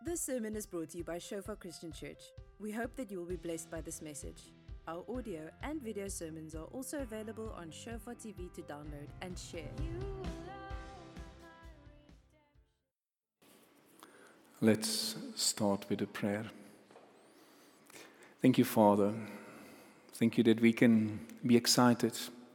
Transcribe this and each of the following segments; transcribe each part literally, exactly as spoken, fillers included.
This sermon is brought to you by Shofar Christian Church. We hope that you will be blessed by this message. Our audio and video sermons are also available on Shofar T V to download and share. Let's start with a prayer. Thank you, Father. Thank you that we can be excited.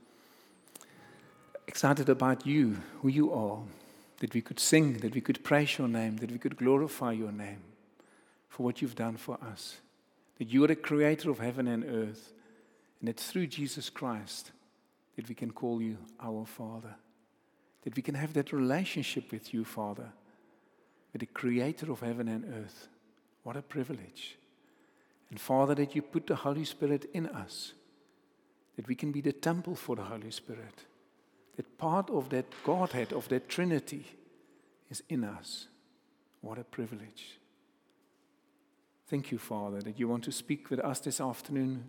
Excited about you, who you are. That we could sing, that we could praise your name, that we could glorify your name for what you've done for us. That you are the creator of heaven and earth, and that through Jesus Christ, that we can call you our Father. That we can have that relationship with you, Father, with the creator of heaven and earth. What a privilege. And Father, that you put the Holy Spirit in us, that we can be the temple for the Holy Spirit. That part of that Godhead, of that Trinity, is in us. What a privilege. Thank you, Father, that you want to speak with us this afternoon.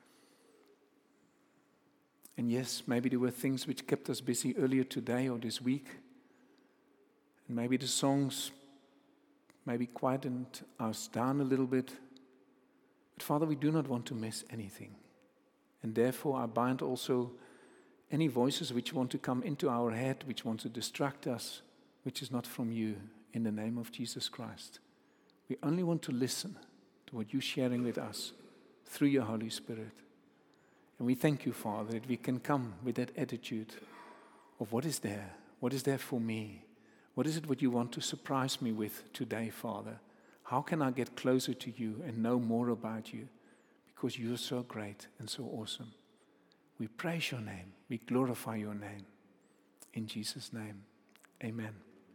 And yes, maybe there were things which kept us busy earlier today or this week. And maybe the songs maybe quietened us down a little bit. But Father, we do not want to miss anything. And therefore I bind also any voices which want to come into our head, which want to distract us, which is not from you, in the name of Jesus Christ. We only want to listen to what you're sharing with us through your Holy Spirit. And we thank you, Father, that we can come with that attitude of what is there? What is there for me? What is it what you want to surprise me with today, Father? How can I get closer to you and know more about you? Because you're so great and so awesome. We praise your name. We glorify your name. In Jesus' name, amen.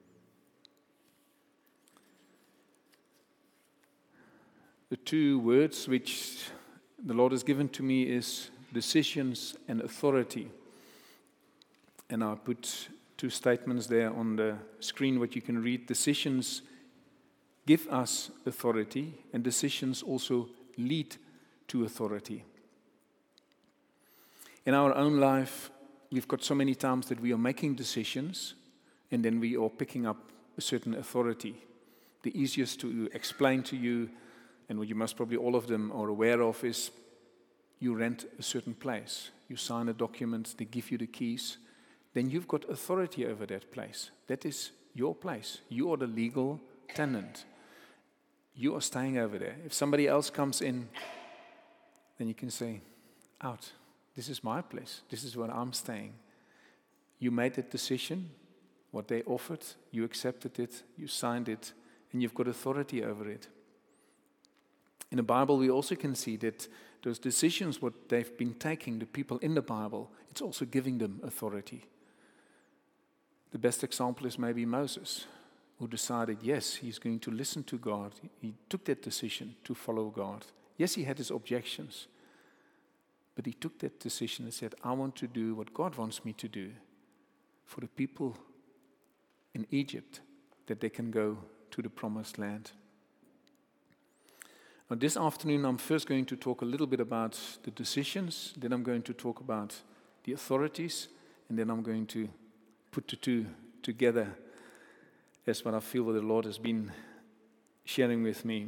The two words which the Lord has given to me is decisions and authority. And I put two statements there on the screen what you can read. Decisions give us authority, and decisions also lead to authority. In our own life, we've got so many times that we are making decisions and then we are picking up a certain authority. The easiest to explain to you, and what you must probably all of them are aware of, is you rent a certain place. You sign a document, they give you the keys. Then you've got authority over that place. That is your place. You are the legal tenant. You are staying over there. If somebody else comes in, then you can say, out. This is my place. This is where I'm staying. You made that decision, what they offered, you accepted it, you signed it, and you've got authority over it. In the Bible, we also can see that those decisions, what they've been taking, the people in the Bible, it's also giving them authority. The best example is maybe Moses, who decided, yes, he's going to listen to God. He took that decision to follow God. Yes, he had his objections. But he took that decision and said, I want to do what God wants me to do for the people in Egypt, that they can go to the promised land. Now, this afternoon, I'm first going to talk a little bit about the decisions, then I'm going to talk about the authorities, and then I'm going to put the two together as what I feel what the Lord has been sharing with me.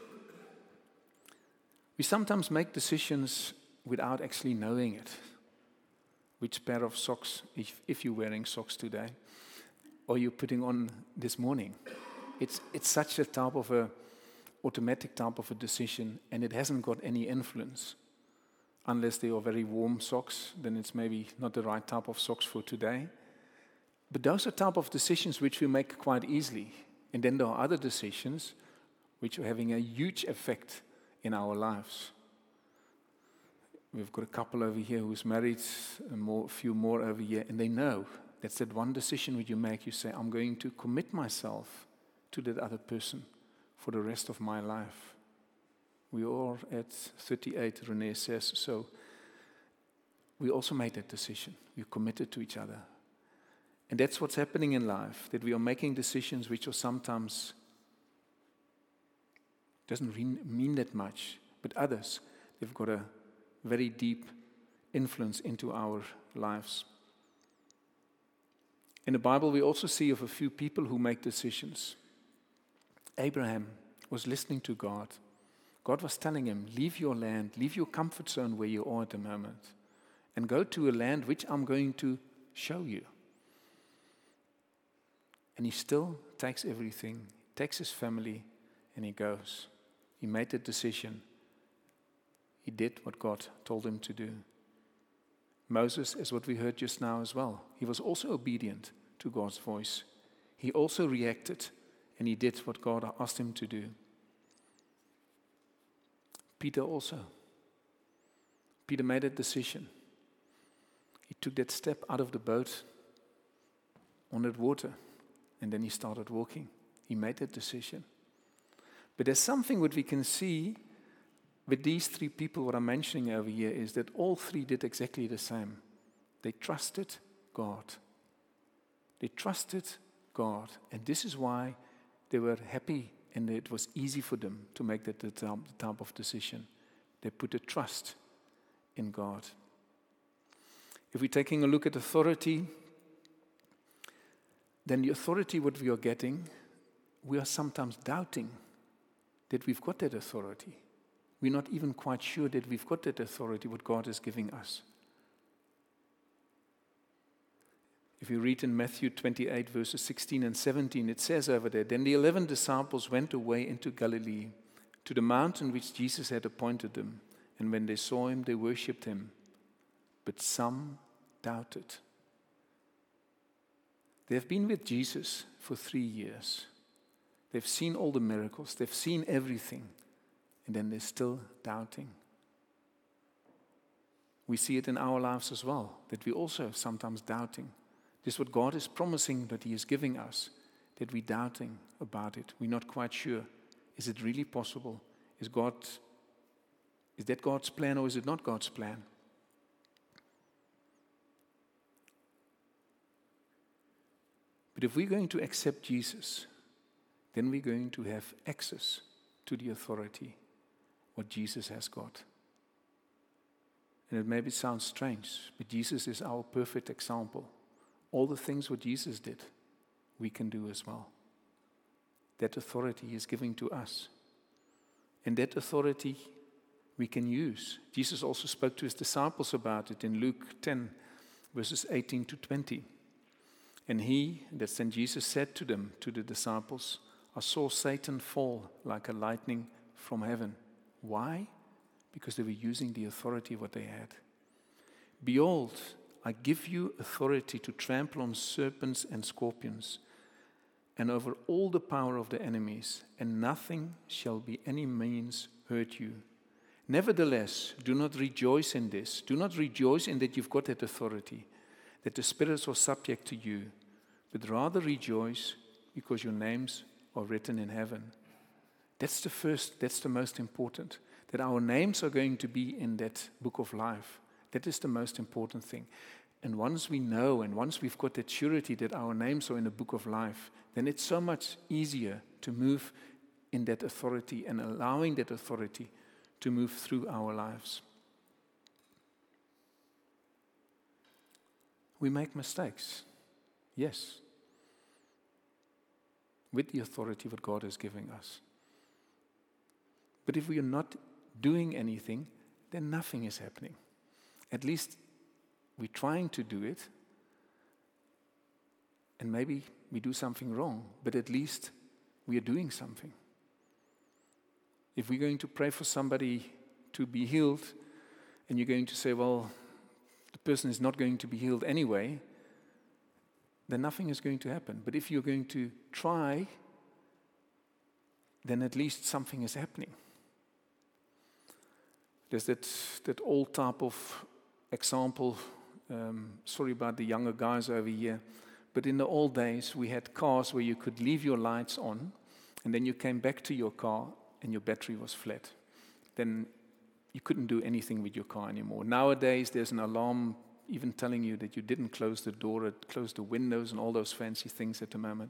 We sometimes make decisions without actually knowing it. Which pair of socks, if, if you're wearing socks today, are you putting on this morning? It's it's such a type of a automatic type of a decision, and it hasn't got any influence. Unless they are very warm socks, then it's maybe not the right type of socks for today. But those are type of decisions which we make quite easily. And then there are other decisions which are having a huge effect in our lives. We've got a couple over here who's married, a more, few more over here, and they know that's that one decision which you make. You say, I'm going to commit myself to that other person for the rest of my life. We are at thirty-eight, Renee says, so we also made that decision. We're committed to each other. And that's what's happening in life, that we are making decisions which are sometimes, doesn't mean that much, but others, they've got a very deep influence into our lives. In the Bible, we also see of a few people who make decisions. Abraham was listening to God. God was telling him, leave your land, leave your comfort zone where you are at the moment, and go to a land which I'm going to show you. And he still takes everything, takes his family, and he goes. He made a decision. He did what God told him to do. Moses, as what we heard just now as well, he was also obedient to God's voice. He also reacted, and he did what God asked him to do. Peter also. Peter made a decision. He took that step out of the boat on that water, and then he started walking. He made that decision. But there's something what we can see with these three people, what I'm mentioning over here, is that all three did exactly the same. They trusted God. They trusted God. And this is why they were happy and it was easy for them to make that the type of decision. They put a trust in God. If we're taking a look at authority, then the authority what we are getting, we are sometimes doubting that we've got that authority. We're not even quite sure that we've got that authority, what God is giving us. If you read in Matthew twenty-eight, verses sixteen and seventeen, it says over there, then the eleven disciples went away into Galilee, to the mountain which Jesus had appointed them. And when they saw him, they worshipped him. But some doubted. They have been with Jesus for three years. They've seen all the miracles. They've seen everything. And then they're still doubting. We see it in our lives as well, that we also sometimes doubting. This is what God is promising that he is giving us, that we're doubting about it. We're not quite sure. Is it really possible? Is God, is that God's plan or is it not God's plan? But if we're going to accept Jesus, then we're going to have access to the authority, what Jesus has got. And it maybe sounds strange, but Jesus is our perfect example. All the things what Jesus did, we can do as well. That authority he is giving to us. And that authority we can use. Jesus also spoke to his disciples about it in Luke ten, verses eighteen to twenty. And he, that's then Jesus, said to them, to the disciples, I saw Satan fall like a lightning from heaven. Why? Because they were using the authority what they had. Behold, I give you authority to trample on serpents and scorpions, and over all the power of the enemies, and nothing shall by any means hurt you. Nevertheless, do not rejoice in this. Do not rejoice in that you've got that authority, that the spirits are subject to you, but rather rejoice because your names are written in heaven. That's the first, that's the most important, that our names are going to be in that book of life. That is the most important thing. And once we know and once we've got that surety that our names are in the book of life, then it's so much easier to move in that authority and allowing that authority to move through our lives. We make mistakes, yes, with the authority that God is giving us. But if we are not doing anything, then nothing is happening. At least we're trying to do it, and maybe we do something wrong, but at least we are doing something. If we're going to pray for somebody to be healed, and you're going to say, well, the person is not going to be healed anyway, then nothing is going to happen. But if you're going to try, then at least something is happening. There's that, that old type of example, um, sorry about the younger guys over here, but in the old days we had cars where you could leave your lights on and then you came back to your car and your battery was flat. Then you couldn't do anything with your car anymore. Nowadays there's an alarm even telling you that you didn't close the door, it closed the windows and all those fancy things at the moment.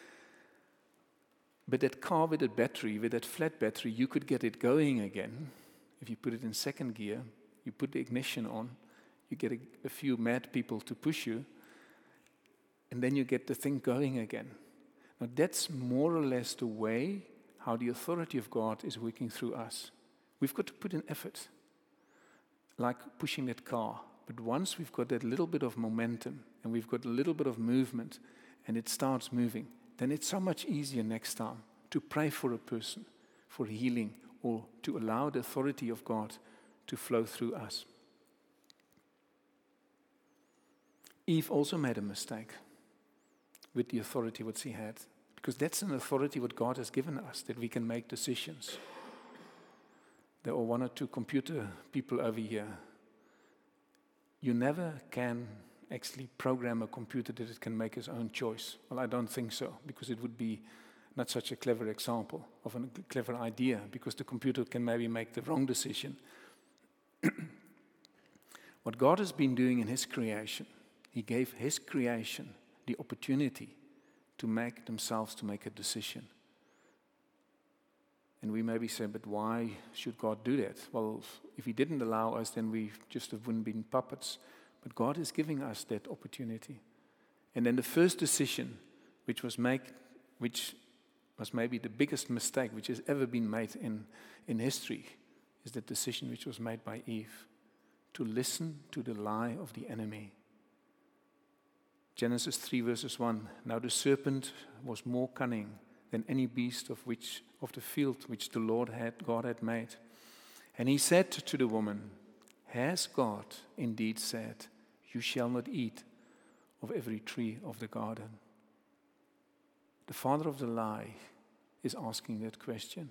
But that car with that battery, with that flat battery, you could get it going again. If you put it in second gear, you put the ignition on, you get a, a few mad people to push you, and then you get the thing going again. Now that's more or less the way how the authority of God is working through us. We've got to put in effort, like pushing that car. But once we've got that little bit of momentum and we've got a little bit of movement and it starts moving, then it's so much easier next time to pray for a person, for healing, or to allow the authority of God to flow through us. Eve also made a mistake with the authority what she had, because that's an authority what God has given us, that we can make decisions. There are one or two computer people over here. You never can actually program a computer that it can make its own choice. Well, I don't think so, because it would be not such a clever example of a clever idea, because the computer can maybe make the wrong decision. What God has been doing in His creation, He gave His creation the opportunity to make themselves to make a decision. And we maybe say, but why should God do that? Well, if He didn't allow us, then we just wouldn't been puppets. But God is giving us that opportunity. And then the first decision, which was make, which was maybe the biggest mistake which has ever been made in, in history, is the decision which was made by Eve, to listen to the lie of the enemy. Genesis three verses one, now the serpent was more cunning than any beast of which of the field which the Lord had God had made. And he said to the woman, has God indeed said, you shall not eat of every tree of the garden? The father of the lie is asking that question.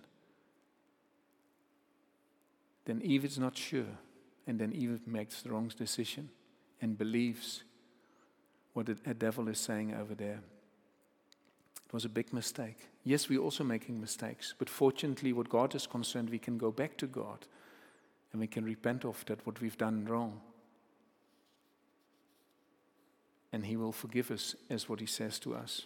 Then Eve is not sure, and then Eve makes the wrong decision and believes what the devil is saying over there. It was a big mistake. Yes, we're also making mistakes, but fortunately, what God is concerned, we can go back to God and we can repent of that, what we've done wrong. And He will forgive us, as what He says to us.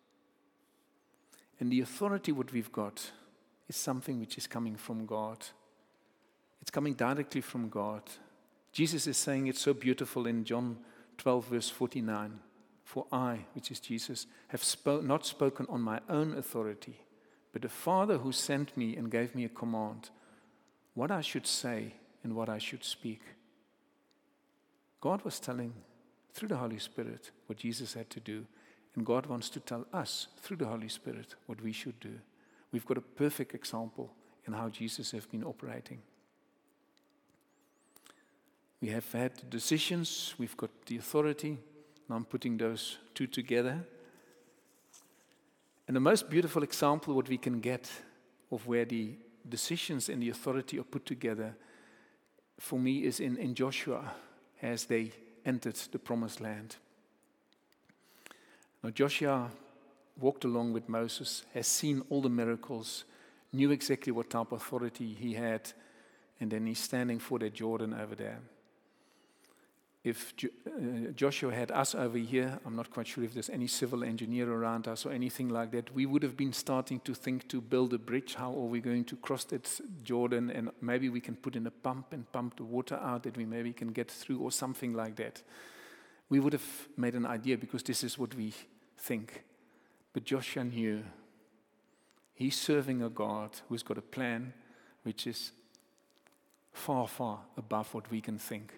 And the authority what we've got is something which is coming from God. It's coming directly from God. Jesus is saying it so beautiful in John twelve verse forty-nine. For I, which is Jesus, have spo- not spoken on my own authority, but the Father who sent me and gave me a command, what I should say and what I should speak. God was telling through the Holy Spirit what Jesus had to do, and God wants to tell us through the Holy Spirit what we should do. We've got a perfect example in how Jesus has been operating. We have had the decisions, we've got the authority. Now I'm putting those two together. And the most beautiful example what we can get of where the decisions and the authority are put together, for me, is in, in Joshua as they entered the promised land. Now Joshua walked along with Moses, has seen all the miracles, knew exactly what type of authority he had, and then he's standing for the Jordan over there. If uh, Joshua had us over here, I'm not quite sure if there's any civil engineer around us or anything like that, we would have been starting to think to build a bridge. How are we going to cross that Jordan? And maybe we can put in a pump and pump the water out that we maybe can get through, or something like that. We would have made an idea, because this is what we think. But Joshua knew he's serving a God who's got a plan which is far, far above what we can think.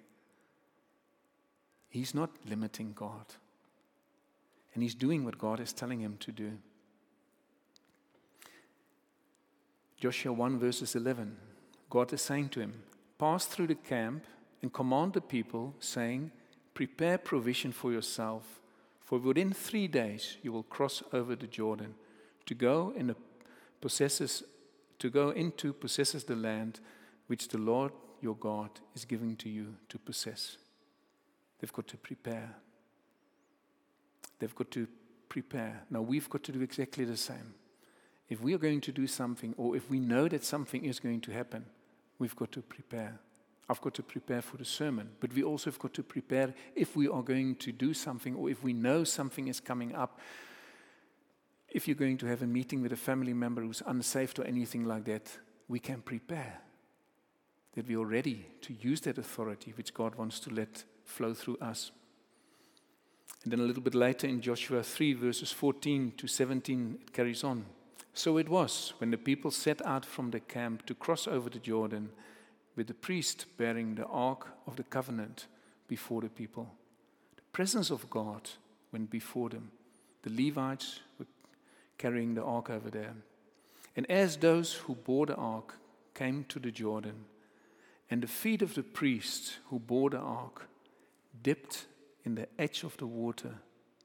He's not limiting God. And he's doing what God is telling him to do. Joshua one verses eleven, God is saying to him, pass through the camp and command the people, saying, prepare provision for yourself, for within three days you will cross over the Jordan to go in the possesses, to go into possesses the land which the Lord your God is giving to you to possess. They've got to prepare. They've got to prepare. Now we've got to do exactly the same. If we are going to do something, or if we know that something is going to happen, we've got to prepare. I've got to prepare for the sermon, but we also have got to prepare if we are going to do something, or if we know something is coming up. If you're going to have a meeting with a family member who's unsaved or anything like that, we can prepare. That we are ready to use that authority which God wants to let flow through us. And then a little bit later in Joshua three verses fourteen to seventeen, it carries on. So it was, when the people set out from the camp to cross over the Jordan, with the priest bearing the ark of the covenant before the people. The presence of God went before them. The Levites were carrying the ark over there. And as those who bore the ark came to the Jordan, and the feet of the priests who bore the ark dipped in the edge of the water,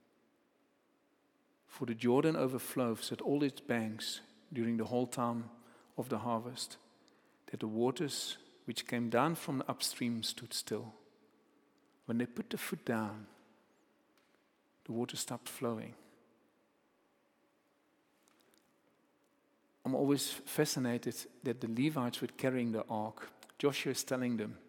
for the Jordan overflows at all its banks during the whole time of the harvest, that the waters which came down from the upstream stood still. When they put the foot down, the water stopped flowing. I'm always fascinated that the Levites were carrying the ark. Joshua is telling them,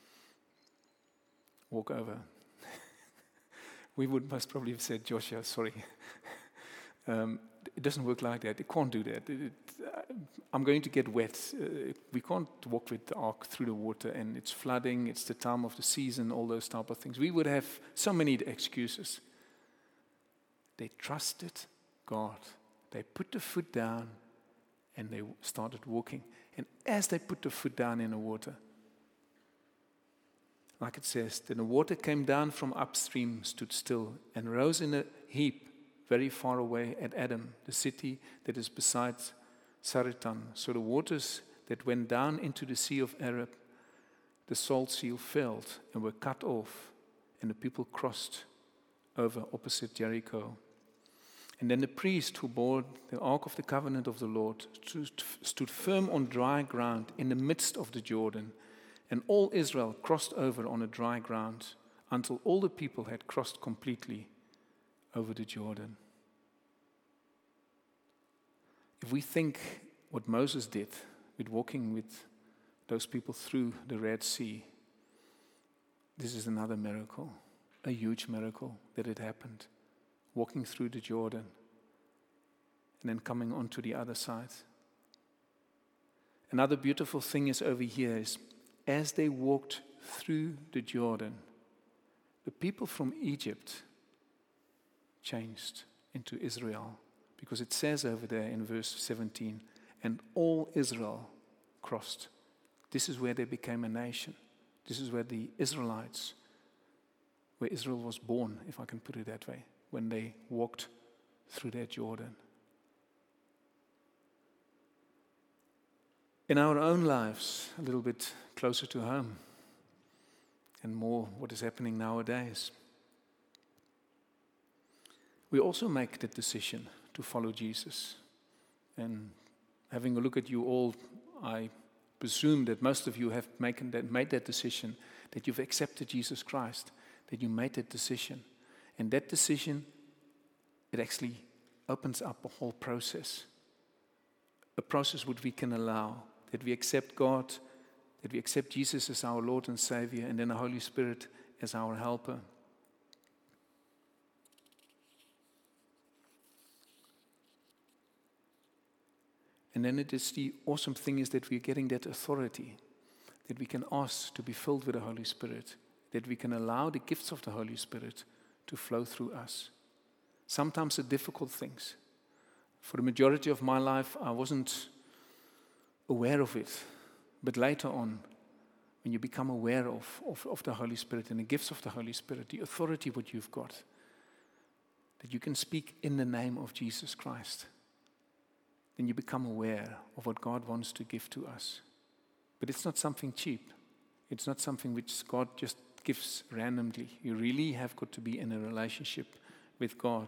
walk over. We would most probably have said, Joshua, sorry. Um, it doesn't work like that. It can't do that. It, it, uh, I'm going to get wet. Uh, we can't walk with the ark through the water, and it's flooding, it's the time of the season, all those type of things. We would have so many excuses. They trusted God. They put the foot down, and they started walking. And as they put the foot down in the water, like it says, then the water came down from upstream, stood still, and rose in a heap very far away at Adam, the city that is beside Saritan. So the waters that went down into the Sea of Arab, the salt sea, filled and were cut off, and the people crossed over opposite Jericho. And then the priest who bore the ark of the covenant of the Lord stood firm on dry ground in the midst of the Jordan, and all Israel crossed over on a dry ground until all the people had crossed completely over the Jordan. If we think what Moses did with walking with those people through the Red Sea, this is another miracle, a huge miracle that it happened. Walking through the Jordan and then coming onto the other side. Another beautiful thing is over here is as they walked through the Jordan, the people from Egypt changed into Israel, because it says over there in verse seventeen, and all Israel crossed. This is where they became a nation. This is where the Israelites, where Israel was born, if I can put it that way, when they walked through that Jordan. In our own lives, a little bit closer to home, and more what is happening nowadays, we also make the decision to follow Jesus. And having a look at you all, I presume that most of you have made that, made that decision, that you've accepted Jesus Christ, that you made that decision. And that decision, it actually opens up a whole process. A process which we can allow, that we accept God, that we accept Jesus as our Lord and Savior, and then the Holy Spirit as our helper. And then it is the awesome thing is that we're getting that authority, that we can ask to be filled with the Holy Spirit, that we can allow the gifts of the Holy Spirit to flow through us. Sometimes the difficult things. For the majority of my life, I wasn't aware of it. But later on, when you become aware of, of, of the Holy Spirit and the gifts of the Holy Spirit, the authority what you've got, that you can speak in the name of Jesus Christ, then you become aware of what God wants to give to us. But it's not something cheap. It's not something which God just gives randomly. You really have got to be in a relationship with God.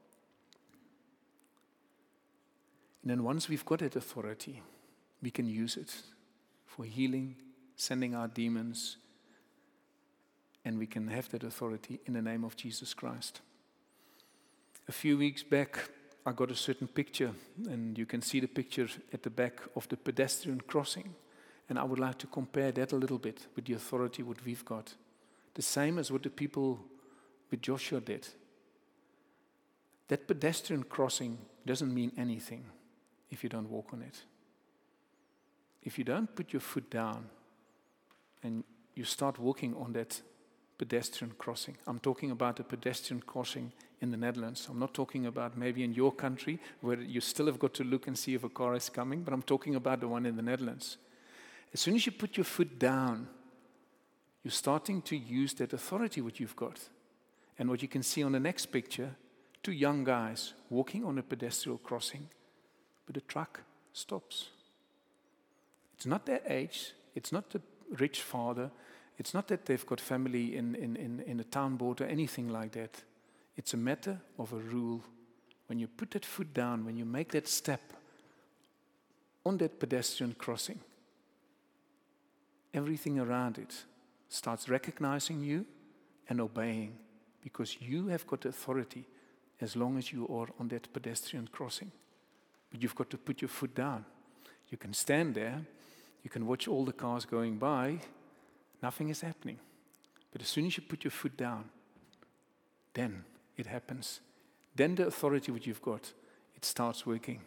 And then once we've got that authority, we can use it for healing, sending out demons, and we can have that authority in the name of Jesus Christ. A few weeks back, I got a certain picture, and you can see the picture at the back of the pedestrian crossing. And I would like to compare that a little bit with the authority what we've got. The same as what the people with Joshua did. That pedestrian crossing doesn't mean anything if you don't walk on it. If you don't put your foot down and you start walking on that pedestrian crossing. I'm talking about a pedestrian crossing in the Netherlands. I'm not talking about maybe in your country where you still have got to look and see if a car is coming, but I'm talking about the one in the Netherlands. As soon as you put your foot down, you're starting to use that authority what you've got. And what you can see on the next picture, two young guys walking on a pedestrian crossing, but the truck stops. It's not their age, it's not the rich father, it's not that they've got family in, in, in, in a town board or anything like that. It's a matter of a rule. When you put that foot down, when you make that step on that pedestrian crossing, everything around it starts recognizing you and obeying, because you have got authority as long as you are on that pedestrian crossing. But you've got to put your foot down. You can stand there, you can watch all the cars going by, nothing is happening. But as soon as you put your foot down, then it happens. Then the authority which you've got, it starts working.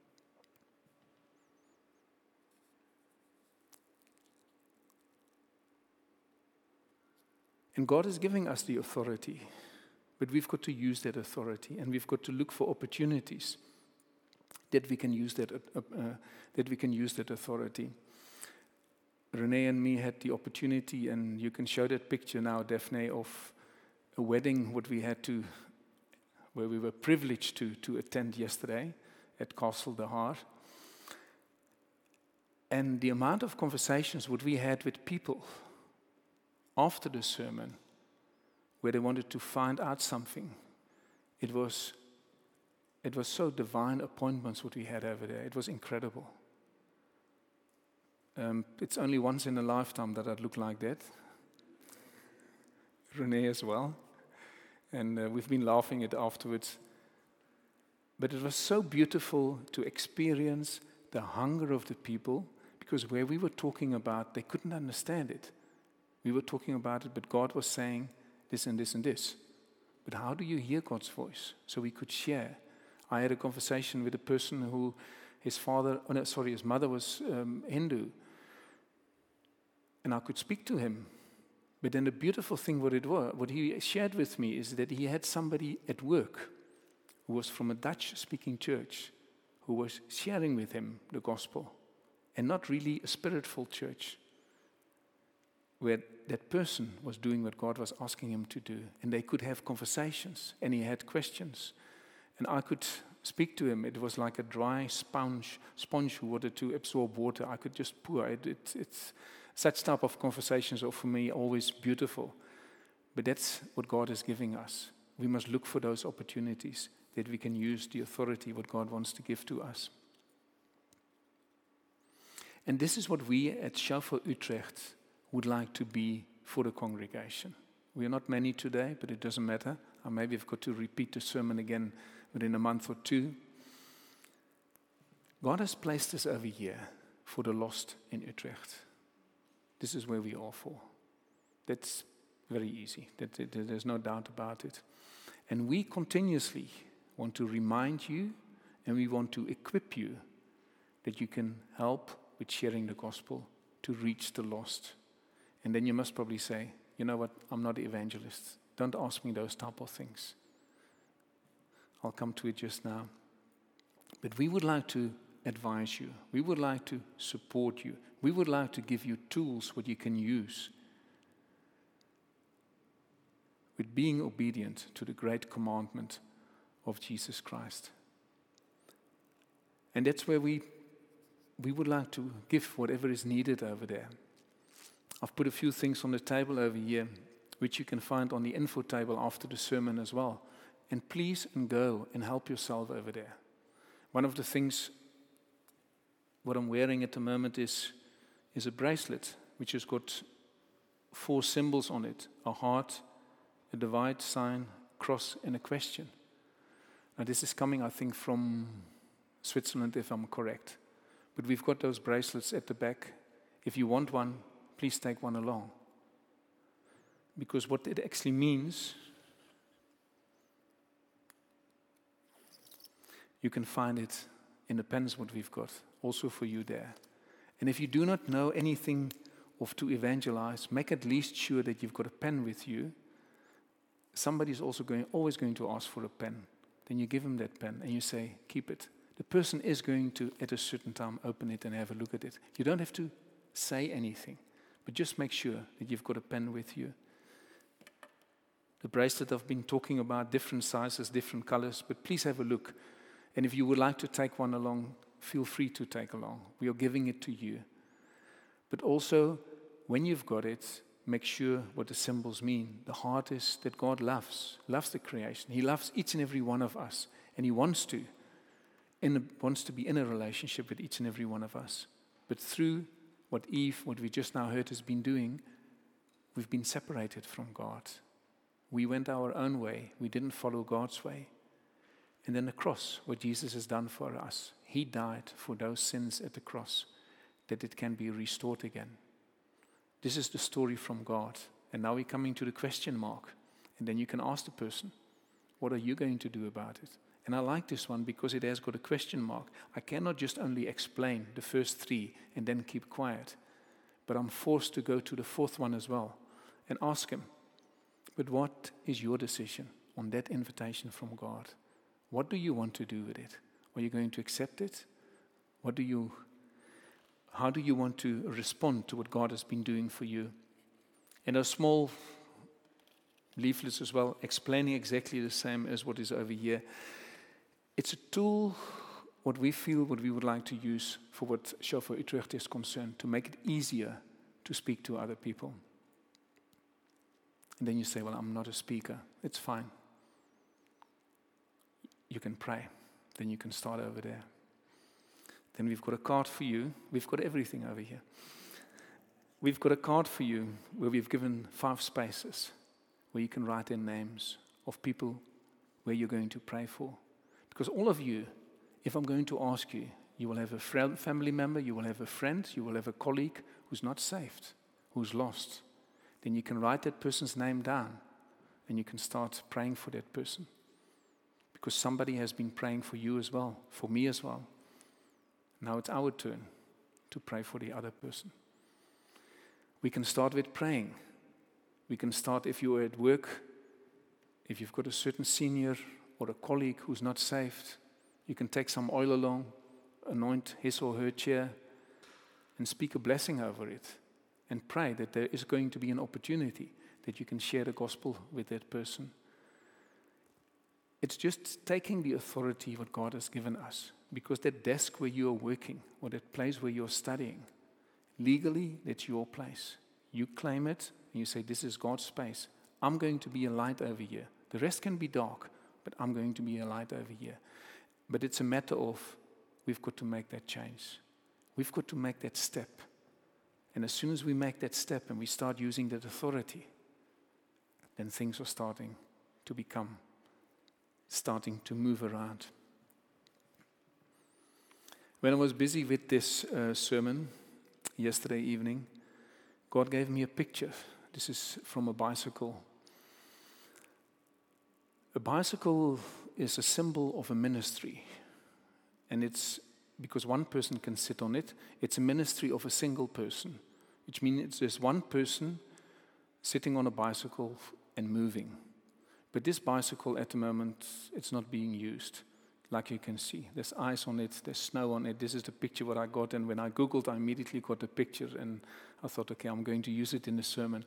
And God is giving us the authority, but we've got to use that authority, and we've got to look for opportunities that we can use that uh, uh, that we can use that authority. Renee and me had the opportunity, and you can show that picture now, Daphne, of a wedding what we had to, where we were privileged to to attend yesterday at Castle de Haar. And the amount of conversations what we had with people after the sermon, where they wanted to find out something, it was it was so divine appointments what we had over there. It was incredible. Um, it's only once in a lifetime that I'd look like that. Renee as well. And uh, we've been laughing it afterwards. But it was so beautiful to experience the hunger of the people, because where we were talking about, they couldn't understand it. We were talking about it, but God was saying this and this and this. But how do you hear God's voice? So we could share. I had a conversation with a person who, his father, oh no, sorry, his mother was um, Hindu. And I could speak to him. But then the beautiful thing what it was, what he shared with me, is that he had somebody at work who was from a Dutch-speaking church who was sharing with him the gospel. And not really a spirit-filled church, where that person was doing what God was asking him to do. And they could have conversations, and he had questions. And I could speak to him. It was like a dry sponge, sponge who wanted to absorb water. I could just pour it. it it's such type of conversations are for me always beautiful. But that's what God is giving us. We must look for those opportunities that we can use the authority what God wants to give to us. And this is what we at Shofar Utrecht would like to be for the congregation. We are not many today, but it doesn't matter. I maybe have got to repeat the sermon again within a month or two. God has placed us over here for the lost in Utrecht. This is where we are for. That's very easy. That, that, there's no doubt about it. And we continuously want to remind you, and we want to equip you that you can help with sharing the gospel to reach the lost. And then you must probably say, you know what, I'm not an evangelist. Don't ask me those type of things. I'll come to it just now. But we would like to advise you. We would like to support you. We would like to give you tools what you can use with being obedient to the great commandment of Jesus Christ. And that's where we we would like to give whatever is needed over there. I've put a few things on the table over here, which you can find on the info table after the sermon as well. And please and go and help yourself over there. One of the things what I'm wearing at the moment is, is a bracelet, which has got four symbols on it: a heart, a divide sign, cross, and a question. Now this is coming, I think, from Switzerland, if I'm correct. But we've got those bracelets at the back. If you want one, please take one along. Because what it actually means, you can find it in the pens what we've got, also for you there. And if you do not know anything of to evangelize, make at least sure that you've got a pen with you, somebody's also going, always going to ask for a pen. Then you give him that pen and you say, keep it. The person is going to, at a certain time, open it and have a look at it. You don't have to say anything, but just make sure that you've got a pen with you. The bracelet I've been talking about, different sizes, different colors, but please have a look. And if you would like to take one along, feel free to take along. We are giving it to you. But also, when you've got it, make sure what the symbols mean. The heart is that God loves, loves the creation. He loves each and every one of us, and He wants to, in a, wants to be in a relationship with each and every one of us. But through what Eve, what we just now heard, has been doing, we've been separated from God. We went our own way. We didn't follow God's way. And then the cross, what Jesus has done for us. He died for those sins at the cross, that it can be restored again. This is the story from God. And now we're coming to the question mark. And then you can ask the person, what are you going to do about it? And I like this one because it has got a question mark. I cannot just only explain the first three and then keep quiet. But I'm forced to go to the fourth one as well and ask him, but what is your decision on that invitation from God? What do you want to do with it? Are you going to accept it? What do you, how do you want to respond to what God has been doing for you? And those small leaflets as well, explaining exactly the same as what is over here. It's a tool, what we feel, what we would like to use for what Shofar Utrecht is concerned, to make it easier to speak to other people. And then you say, well, I'm not a speaker. It's fine. You can pray. Then you can start over there. Then we've got a card for you. We've got everything over here. We've got a card for you where we've given five spaces where you can write in names of people where you're going to pray for. Because all of you, if I'm going to ask you, you will have a friend, family member, you will have a friend, you will have a colleague who's not saved, who's lost. Then you can write that person's name down and you can start praying for that person. Because somebody has been praying for you as well, for me as well. Now it's our turn to pray for the other person. We can start with praying. We can start if you're at work, if you've got a certain senior or a colleague who's not saved, you can take some oil along, anoint his or her chair, and speak a blessing over it. And pray that there is going to be an opportunity that you can share the gospel with that person. It's just taking the authority what God has given us. Because that desk where you are working, or that place where you're studying, legally, that's your place. You claim it, and you say, this is God's space. I'm going to be a light over here. The rest can be dark, but I'm going to be a light over here. But it's a matter of, we've got to make that change. We've got to make that step. And as soon as we make that step and we start using that authority, then things are starting to become, starting to move around. When I was busy with this uh, sermon yesterday evening, God gave me a picture. This is from a bicycle. A bicycle is a symbol of a ministry. And it's because one person can sit on it. It's a ministry of a single person, which means it's just one person sitting on a bicycle and moving. But this bicycle at the moment, it's not being used. Like you can see, there's ice on it, there's snow on it. This is the picture what I got, and when I Googled, I immediately got the picture, and I thought, okay, I'm going to use it in the sermon.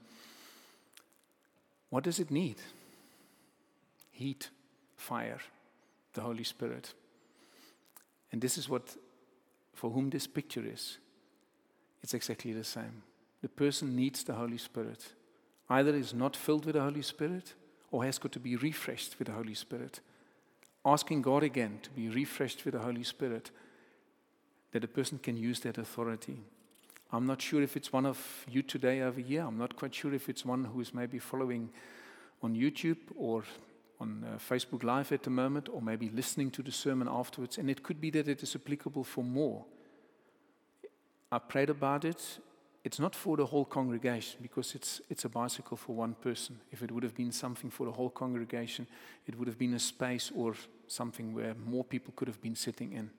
What does it need? Heat, fire, the Holy Spirit. And this is what, for whom this picture is. It's exactly the same. The person needs the Holy Spirit. Either is not filled with the Holy Spirit, or has got to be refreshed with the Holy Spirit. Asking God again to be refreshed with the Holy Spirit, that a person can use that authority. I'm not sure if it's one of you today over here. I'm not quite sure if it's one who is maybe following on YouTube or on uh, Facebook Live at the moment, or maybe listening to the sermon afterwards. And it could be that it is applicable for more. I prayed about it. It's not for the whole congregation, because it's it's a bicycle for one person. If it would have been something for the whole congregation, it would have been a space or something where more people could have been sitting in.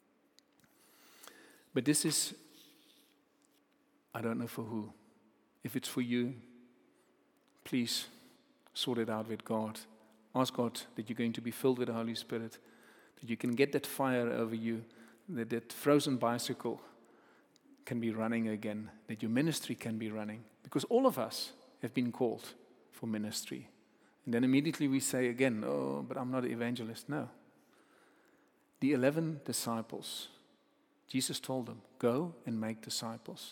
But this is, I don't know for who. If it's for you, please sort it out with God. Ask God that you're going to be filled with the Holy Spirit, that you can get that fire over you, that that frozen bicycle can be running again, that your ministry can be running. Because all of us have been called for ministry. And then immediately we say again, oh, but I'm not an evangelist. No. The eleven disciples, Jesus told them, go and make disciples.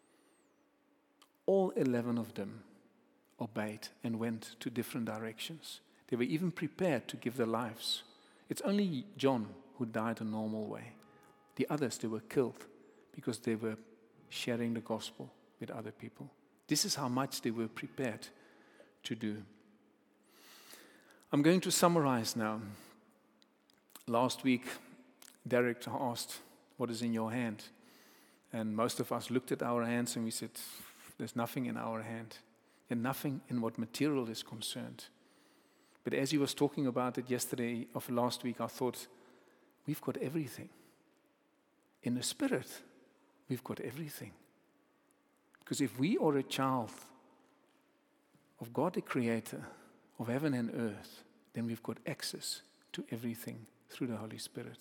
All eleven of them obeyed and went to different directions. They were even prepared to give their lives. It's only John who died a normal way. The others, they were killed because they were sharing the gospel with other people. This is how much they were prepared to do. I'm going to summarize now. Last week, Derek asked, what is in your hand? And most of us looked at our hands and we said, there's nothing in our hand. And nothing in what material is concerned. But as he was talking about it yesterday, of last week, I thought, we've got everything. In the Spirit, we've got everything. Because if we are a child of God the Creator, of heaven and earth, then we've got access to everything through the Holy Spirit.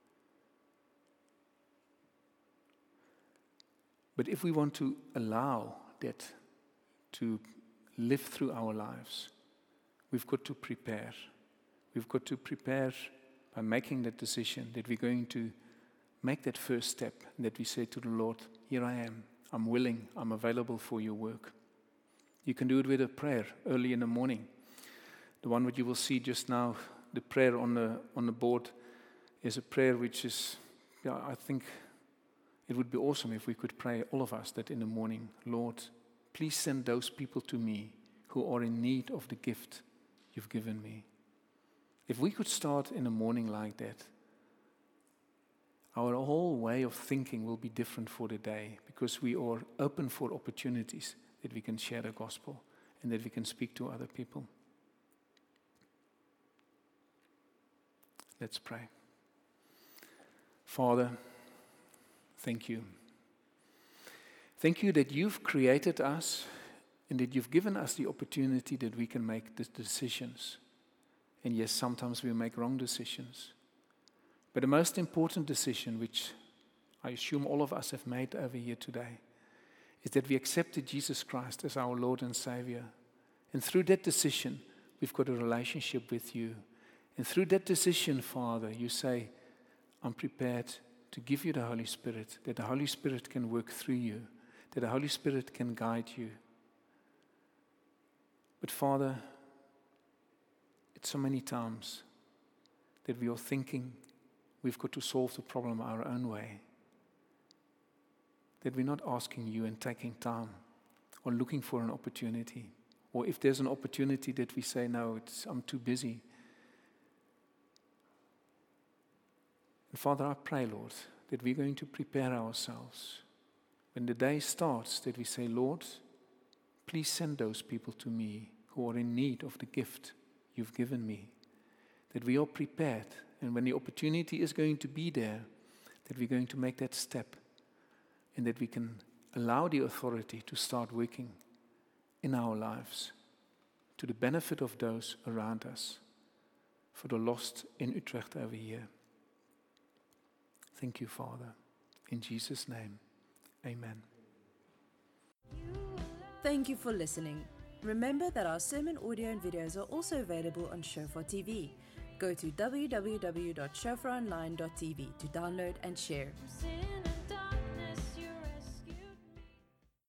But if we want to allow that to live through our lives, we've got to prepare. We've got to prepare by making that decision that we're going to make that first step, that we say to the Lord, here I am, I'm willing, I'm available for your work. You can do it with a prayer early in the morning. The one that you will see just now, the prayer on the on the board, is a prayer which is, yeah, I think it would be awesome if we could pray, all of us, that in the morning, Lord, please send those people to me who are in need of the gift you've given me. If we could start in the morning like that, our whole way of thinking will be different for the day, because we are open for opportunities that we can share the gospel and that we can speak to other people. Let's pray. Father, thank you. Thank you that you've created us and that you've given us the opportunity that we can make the decisions. And yes, sometimes we make wrong decisions. But the most important decision, which I assume all of us have made over here today, is that we accepted Jesus Christ as our Lord and Savior. And through that decision, we've got a relationship with you. And through that decision, Father, you say, I'm prepared to give you the Holy Spirit, that the Holy Spirit can work through you, that the Holy Spirit can guide you. But Father, it's so many times that we are thinking we've got to solve the problem our own way, that we're not asking you and taking time or looking for an opportunity. Or if there's an opportunity that we say, no, it's, I'm too busy. And Father, I pray, Lord, that we're going to prepare ourselves. When the day starts, that we say, Lord, please send those people to me who are in need of the gift you've given me. That we are prepared, and when the opportunity is going to be there, that we're going to make that step, and that we can allow the authority to start working in our lives to the benefit of those around us, for the lost in Utrecht over here. Thank you, Father. In Jesus' name, amen. Thank you for listening. Remember that our sermon audio and videos are also available on Shofar T V. Go to w w w dot shofar online dot t v to download and share.